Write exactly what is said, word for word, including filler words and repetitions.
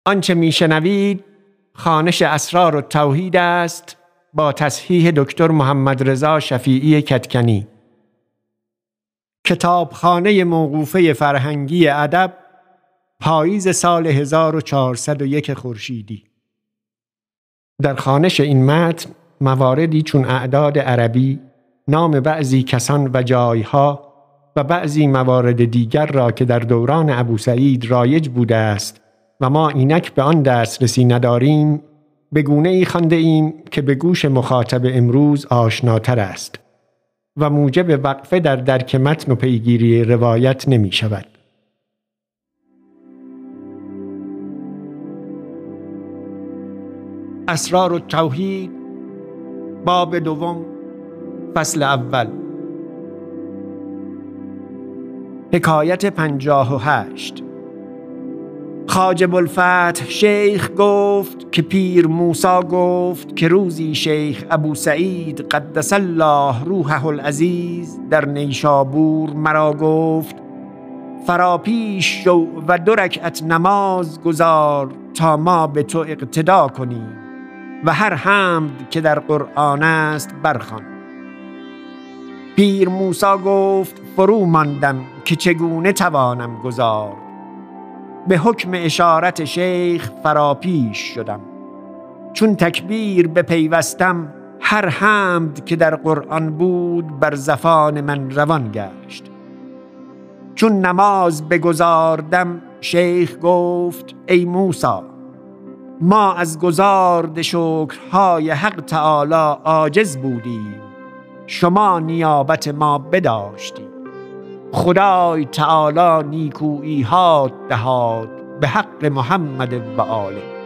آنچه میشنوید خوانش اسرار التوحید است با تصحیح دکتر محمد رضا شفیعی کدکنی. کتابخانه موقوفه فرهنگی ادب، پاییز سال هزار و چهارصد و یک خورشیدی. در خوانش این متن مواردی چون اعداد عربی، نام بعضی کسان و جایها و بعضی موارد دیگر را که در دوران ابوسعید رایج بوده است و ما اینک به آن دسترسی نداریم، به گونه ای خوانده ایم که به گوش مخاطب امروز آشناتر است و موجب وقفه در درک متن و پیگیری روایت نمی شود. اسرار التوحید، باب دوم، فصل اول. حکایت پنجاه و هشت. خواجه بوالفتح شیخ گفت که پیر موسی گفت که روزی شیخ ابوسعید قدس الله روحه العزیز در نیشابور مرا گفت فراپیش شو و دو رکعت نماز گزار تا ما به تو اقتدا کنیم و هر حمد که در قرآن است برخوان. پیر موسی گفت فرو ماندم که چگونه توانم گزار. به حکم اشارت شیخ فراپیش شدم. چون تکبیر بپیوستم هر حمد که در قرآن بود بر زفان من روان گشت. چون نماز بگزاردم شیخ گفت ای موسی، ما از گزارد شکرهای حق تعالی عاجز بودیم، شما نیابت ما بداشتید. خدای تعالی نیکویی ها دهاد به حق محمد و آله.